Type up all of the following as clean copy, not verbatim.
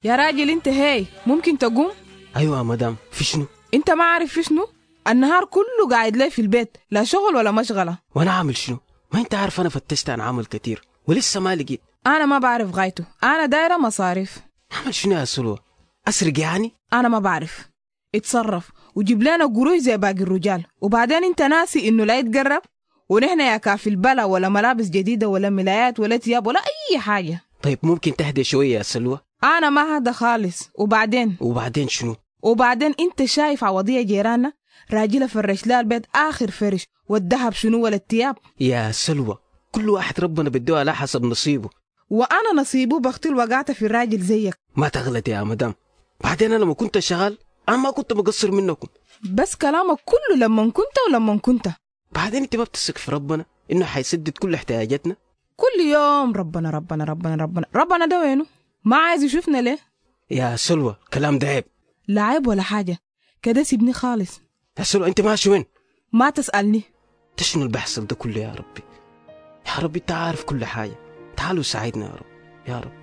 يا راجل انت هاي ممكن تقوم؟ ايوه يا مدام، في شنو؟ انت ما عارف في شنو؟ النهار كله قاعد لي في البيت، لا شغل ولا مشغلة. وانا عامل شنو؟ ما انت عارف انا فتشت عن عمل كتير ولسه ما لقيت. انا ما بعرف غايته، انا دايرة مصاريف. اعمل شنو يا سلوى؟ اسرق يعني؟ انا ما بعرف. اتصرف وجيب لنا قروش زي باقي الرجال، وبعدين انت ناسي انه لا يتقرب، ونحن يا كافي البلا ولا ملابس جديدة ولا ملايات ولا ثياب ولا اي حاجة. طيب ممكن تهدي شوية يا سلوى؟ انا ما هذا خالص. وبعدين شنو؟ وبعدين انت شايف عوضية جيراننا راجلة فرش لها البيت اخر فرش، والذهب شنو ولا الثياب؟ يا سلوى كل واحد ربنا بديه على حسب نصيبه، وانا نصيبه بختل وقعت في الراجل زيك. ما تغلط يا مدام. بعدين انا لما كنت شغال انا ما كنت مقصر منكم. بس كلامك كله لما كنت. بعدين انت ما بتثق في ربنا انه حيسدد كل احتياجاتنا؟ كل يوم ربنا ربنا ربنا ربنا ربنا، ده وينه؟ ما عايز يشوفنا ليه؟ يا سلوى كلام ده عيب. لا عيب ولا حاجة، كده سيبني خالص. يا سلوى انت ماشي وين؟ ما تسألني. شنو اللي بيحصل ده كله يا ربي؟ يا ربي انت عارف كل حاجة، تعالوا ساعدنا يا رب يا رب.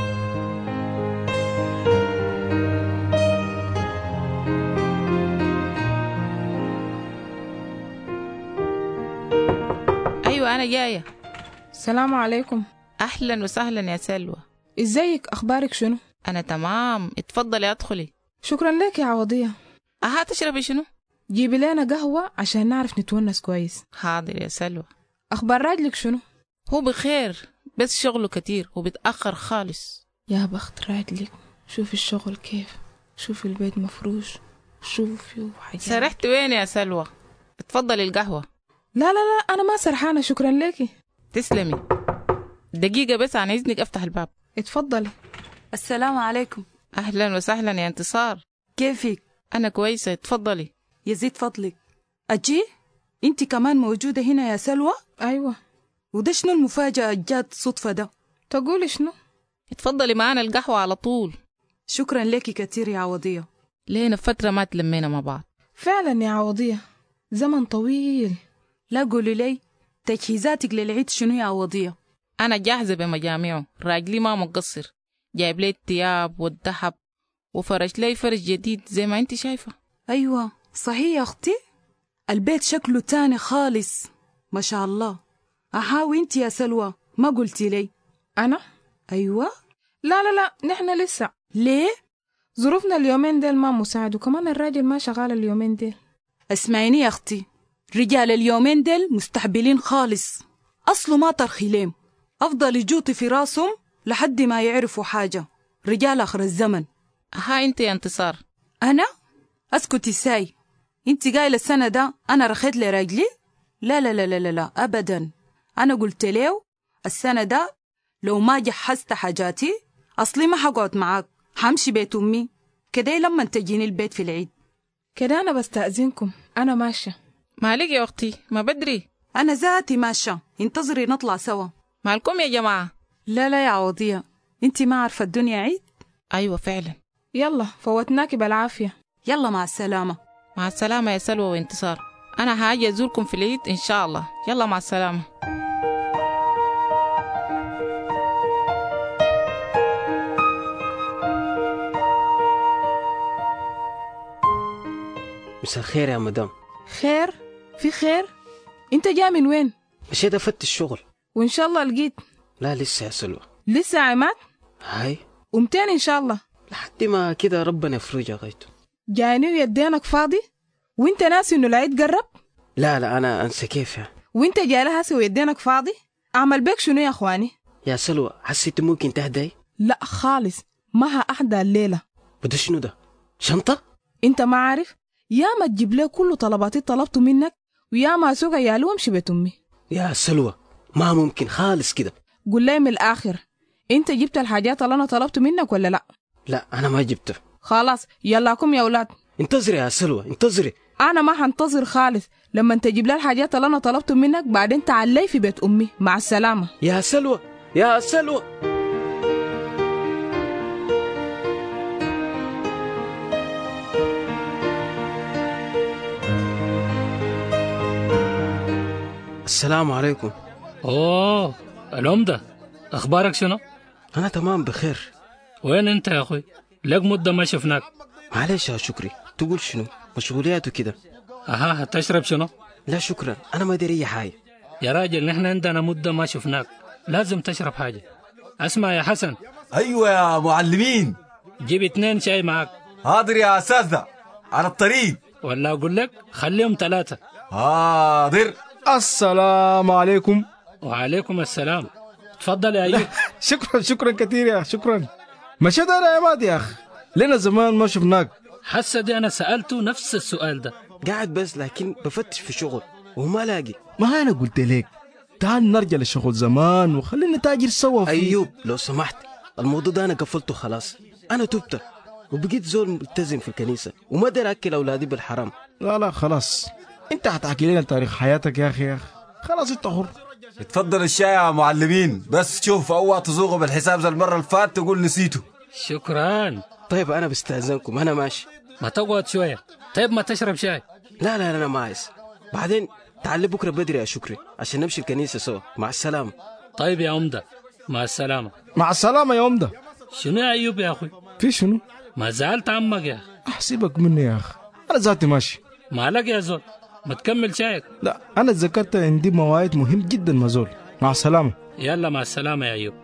أيوة أنا جاية. السلام عليكم. أهلا وسهلا يا سلوى. ازيك؟ أخبارك شنو؟ أنا تمام، اتفضلي أدخلي. شكرا لك يا عوضية. تشربي شنو؟ جيبي لنا قهوة عشان نعرف نتونس كويس. حاضر يا سلوى. أخبار راجلك شنو؟ هو بخير بس شغله كتير وبتأخر خالص. يا بخت راجلك، شوف الشغل كيف، شوف البيت مفروش، شوفي حاجات. سرحت وين يا سلوى؟ اتفضلي القهوة. لا أنا ما سرحانة، شكرا لك. تسلمي. دقيقة بس عن إذنك أفتح الباب. اتفضلي. السلام عليكم. أهلا وسهلا يا انتصار. كيفك؟ أنا كويسة، اتفضلي. يزيد فضلك. أجي؟ أنت كمان موجودة هنا يا سلوى؟ أيوة. وده شنو المفاجأة جات صدفة ده؟ تقولي شنو؟ اتفضلي معانا القهوة على طول. شكرا لك كتير يا عوضية. لينا فترة ما تلمينا مع بعض. فعلا يا عوضية، زمن طويل. لا قولي لي تجهيزاتك للعيد شنو يا عوضية؟ أنا جاهزة بمجامعه، راجلي ما مقصر، جايب لي الثياب والذهب وفرش لي فرش جديد زي ما انت شايفة. أيوة صحيح يا أختي، البيت شكله تاني خالص ما شاء الله. وانت يا سلوى ما قلتي لي؟ أنا؟ أيوة. لا نحن لسه. ليه؟ ظروفنا اليومين ديل ما مساعد، وكمان الراجل ما شغال اليومين ديل. اسمعيني يا أختي، رجال اليومين ديل مستحبلين خالص، أصله ما ترخيلهم، أفضل يجوطي في راسهم لحد ما يعرفوا حاجة. رجال آخر الزمن. انت يا انتصار. أنا؟ أسكتي ساي، انت قايلة السنة ده أنا رخيت لراجلي؟ لا لا لا لا لا أبدا. أنا قلت له السنة ده لو ما جهزت حاجاتي أصلي ما حقعد معاك، حمشي بيت أمي كده لما تجيني البيت في العيد. كده أنا بستأذنكم، أنا ماشية. مالك يا أختي؟ ما بدري. أنا ذاتي ماشية، انتظري نطلع سوا. مالكم يا جماعة؟ لا يا عوضية، انت ما عارفة الدنيا عيد. أيوة فعلا. يلا فوتناكي بالعافية. يلا مع السلامة. مع السلامة يا سلوى وانتصار، أنا هاجي أزوركم في العيد إن شاء الله. يلا مع السلامة. مساء الخير يا مدام. خير؟ في خير؟ انت جاي من وين؟ مشيت أفتش الشغل. وإن شاء الله لقيت؟ لا لسه يا سلوى. لسه عماد؟ هاي ومتين إن شاء الله؟ لحد ما كده ربنا يفرجها غايته. جايني ويدينك فاضي وانت ناسي انه العيد قرب؟ لا أنا أنسى كيف يعني. وانت جاي لها هسه ويدينك فاضي؟ أعمل بيك شنو يا أخواني؟ يا سلوى حسيت ممكن تهدي؟ لا خالص، ما أحدى الليلة. وده شنو ده؟ شنطة؟ انت ما عارف؟ يا ما تجيب لي كل طلباتي طلبته منك، ويا ما أسوق عيالي وامشي بيت أمي. يا سلوى ما ممكن خالص كده. قول لي من الآخر، انت جبت الحاجات اللي أنا طلبته منك ولا لا؟ لا أنا ما جبته. خلاص يلاكم يا أولاد. انتظري يا سلوى انتظري. أنا ما هنتظر خالص، لما تجيب لي الحاجات اللي أنا طلبته منك بعدين تعلي في بيت أمي. مع السلامة يا سلوى يا سلوى. السلام عليكم. العمدة، أخبارك شنو؟ أنا تمام بخير. وين انت يا اخوي؟ لك مدة ما شفناك. معلش يا شكري، تقول شنو؟ مشغوليات وكده. اها، هتشرب شنو؟ لا شكرا، أنا ما داري أي حاجة. يا راجل نحن عندنا مدة ما شفناك، لازم تشرب حاجة. اسمع يا حسن. ايوه يا معلمين. جيب 2 شاي معاك. حاضر يا اساتذة، على الطريق. ولا اقول لك خليهم 3. حاضر. السلام عليكم. وعليكم السلام. تفضل يا ايوب. شكرا كثير يا أخ، شكرا. مشيت انا يا ماد يا اخ، لنا زمان ما شفناك. حسه دي انا سألته نفس السؤال ده. قاعد بس لكن بفتش في شغل وما لاقي. ما انا قلت لك تعال نرجع للشغل زمان وخلينا نتاجر سوا في أيوب لو سمحت، الموضوع ده أنا قفلته خلاص. أنا تبت وبقيت زول ملتزم في الكنيسة وما داير أكل أولادي بالحرام. لا خلاص، انت هتحكي لنا تاريخ حياتك يا اخي خلاص انت حر. اتفضل الشاي يا معلمين، بس شوف اوعى تزوغوا بالحساب زي المرة اللي فاتت تقول نسيته. شكرا. طيب أنا بستأذنكم، أنا ماشي. ما تقعد شوية؟ طيب ما تشرب شاي؟ لا أنا ما عايز. بعدين تعال بكرة بدري يا شكري عشان نمشي الكنيسة سوا. مع السلامة. طيب يا عمدة، مع السلامة. مع السلامة يا عمدة. شنو يا أيوب يا أخوي؟ في شنو؟ ما زعلت عمك يا أخي؟ أحسبك مني يا أخي، أنا ذاتي ماشي. مالك يا زول؟ ما تكمل شايك؟ لا أنا اتذكرت عندي مواعيد مهم جدا مع زول. مع السلامة. يلا مع السلامة يا أيوب.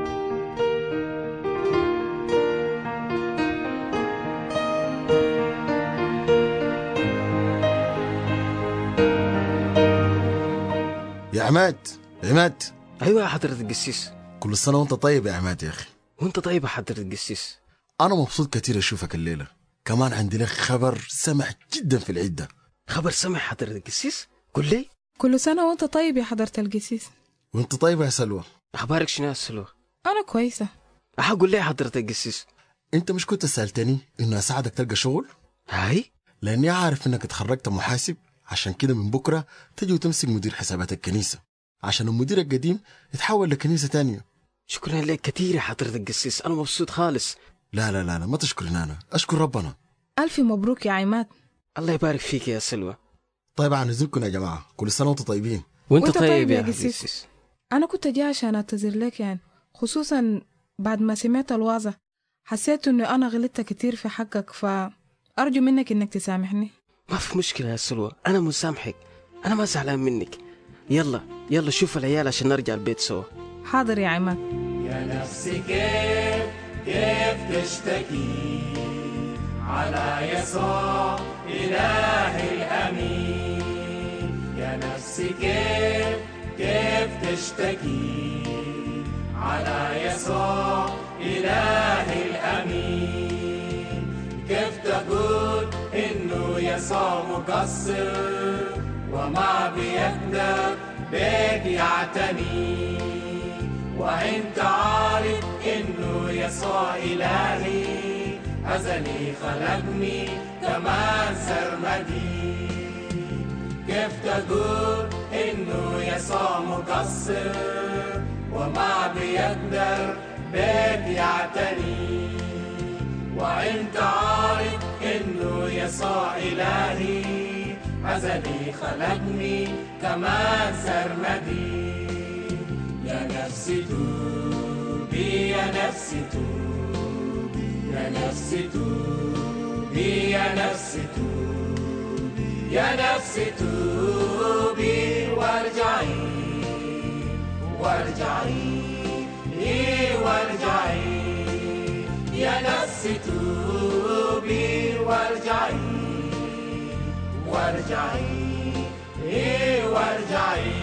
يا عماد. أيوة يا حضرة القسيس. كل سنة وانت طيب يا عماد يا أخي. وانت طيب يا حضرة القسيس. أنا مبسوط كتير أشوفك الليلة. كمان عندي لك خبر سمح جدا في العيد ده. خبر سمح حضرة القسيس؟ قل لي. كل سنة وانت طيب يا حضرة القسيس. وانت طيبة يا سلوى. أخبارك شنو يا سلوى؟ أنا كويسة. أقول لي يا حضرة القسيس، انت مش كنت سألتني إنه أساعدك تلقى شغل؟ هاي لأني عارف إنك اتخرجت محاسب، عشان كده من بكرة تجي وتمسك مدير حسابات الكنيسة، عشان المدير القديم يتحول لكنيسة تانية. شكرا لك كتير يا حضرة القسيس، أنا مبسوط خالص. لا ما تشكرني أنا، أشكر ربنا. ألف مبروك يا عماد. الله يبارك فيك يا سلوى. طيب عن إذنكم يا جماعة، كل سنة وانتم طيبين. وانت طيب يا قسيس. أنا كنت جاي عشان أعتذر لك يعني، خصوصا بعد ما سمعت الوعظة حسيت إنه أنا غلطت كتير في حقك، فأرجو منك إنك تسامحني. ما في مشكلة يا سلوى، أنا مسامحك، أنا ما زعلان منك. يلا شوف العيال عشان نرجع البيت سوا. حاضر يا عماد. يا نفسي كيف تشتكي على يسوع إله الأمين. يا نفسي كيف تشتكي على يسوع إله الأمين. كيف تقول إنه يسوع مقصر وما بيقدر بيك يعتني، وانت عارف إنه يسوع إلهي أزلي خلقني كمان سرمدي. كيف تقول إنه يسوع مقصر وما بيقدر بيك يعتني، وانت عارف إنه يسوع إلهي أزلي خلقني كمان سرمدي. يا نفسي توبي، يا نفسي توبي، يا نفسي توبي، يا نفسي توبي، يا نفسي توبي وارجعي وارجعي. يا نفسي توبي وارجعي وارجعي.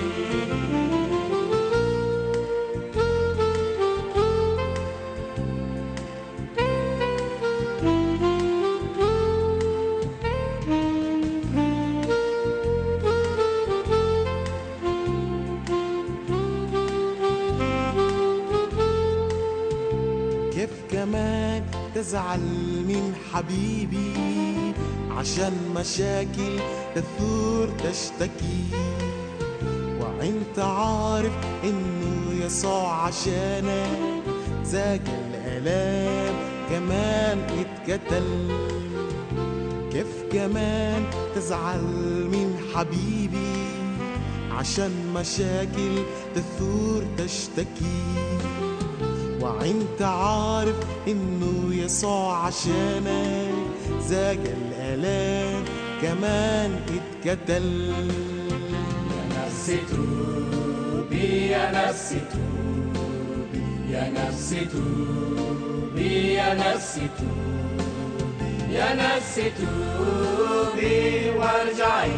كيف كمان تزعل من حبيبي عشان مشاكل تثور تشتكي، وانت عارف انه يسوع عشانك ذاك الالام كمان اتقتل. كيف كمان تزعل من حبيبي عشان مشاكل تثور تشتكي، ما انت عارف انه يسوع عشانك زاق الالام كمان اتقتل. يا نفسي توبي يا نفسي توبي يا نفسي توبي يا نفسي توبي يا نفسي توبي وارجعي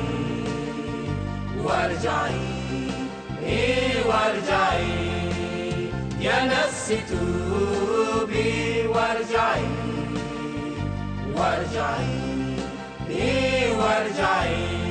وارجعي وارجعي يا نفسي توبي وارجعي وارجعي وارجعي.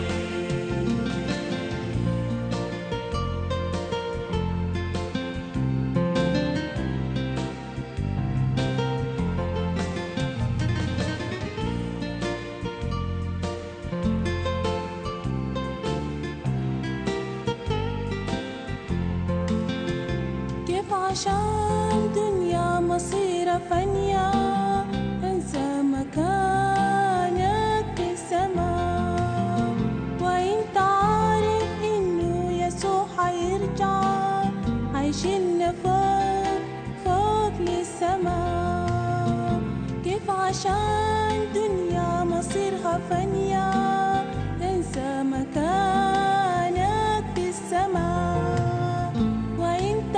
عشان دنيا مصيرة فانية انسى مكانك في السماء، وانت عارف انه يسوع حيرجع عايشين فوق للسماء. كيف عشان دنيا مصيرها فانية انسى مكانك في السماء، وانت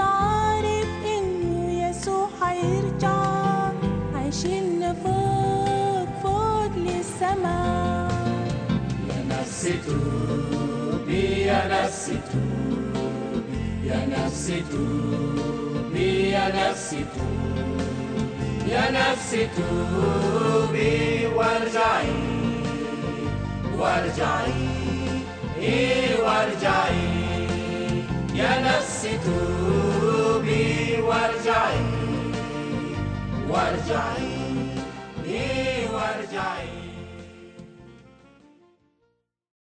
حيرجع عايشين فوق للسماء. يا نفسي توبي يا نفسي توبي يا نفسي توبي يا نفسي توبي يا نفسي توبي وارجعي وارجعي وارجعي يا نفسي توبي وارجعي وارجعي